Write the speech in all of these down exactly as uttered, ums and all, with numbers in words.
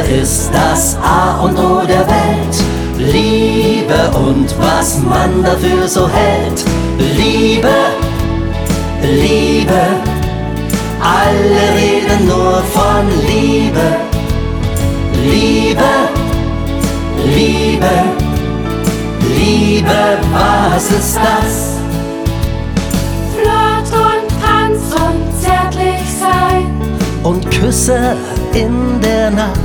ist das A und O der Welt. Liebe und was man dafür so hält. Liebe, Liebe, alle reden nur von Liebe. Liebe, Liebe, Liebe, was ist das? Flirt und Tanz und zärtlich sein Und Küsse in der Nacht.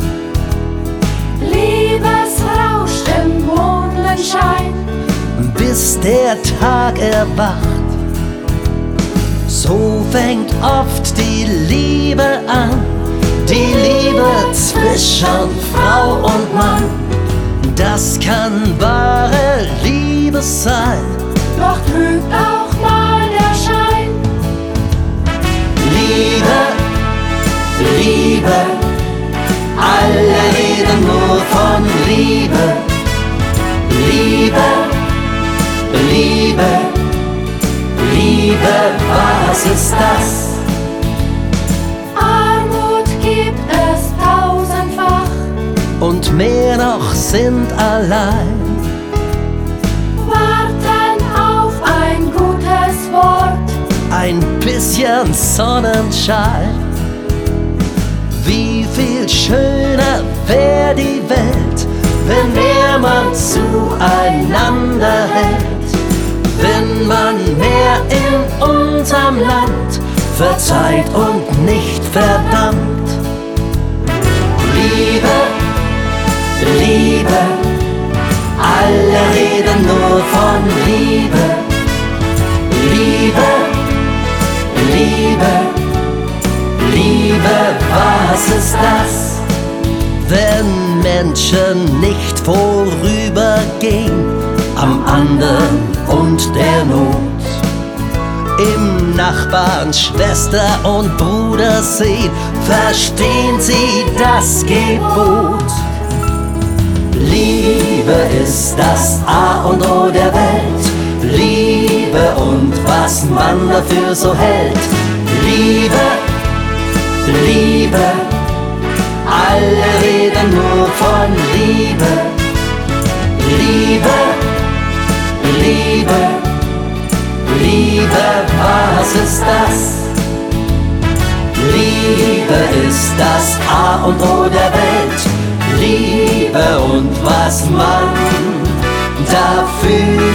Liebesrausch im Mondenschein, Bis der Tag erwacht. So fängt oft die Liebe an, die Liebe zwischen Frau und Mann. Das kann wahre Liebe sein, doch trügt auch mal der Schein. Liebe, Liebe, alle reden nur von Liebe. Liebe, Liebe, Liebe, was ist das? Armut gibt es tausendfach, Und mehr noch sind allein. warten auf ein gutes Wort. Ein bisschen Sonnenschein. Wie viel schöner wär die Welt, wenn mehr man zueinander hält. Wenn man mehr in unserem Land verzeiht und nicht verdammt. Liebe, Liebe, alle reden nur von Liebe. Liebe, Liebe, Liebe, was ist das? Wenn Menschen nicht vorübergehen am anderen und der Not, im Nachbarn Schwester und Bruder sehen, verstehen sie das Gebot. Liebe ist das A und O der Welt. Liebe und was man dafür so hält. Liebe, Liebe, alle reden nur von Liebe. Liebe, Liebe, Liebe, was ist das? Liebe ist das A und O der Welt. Liebe und was man dafür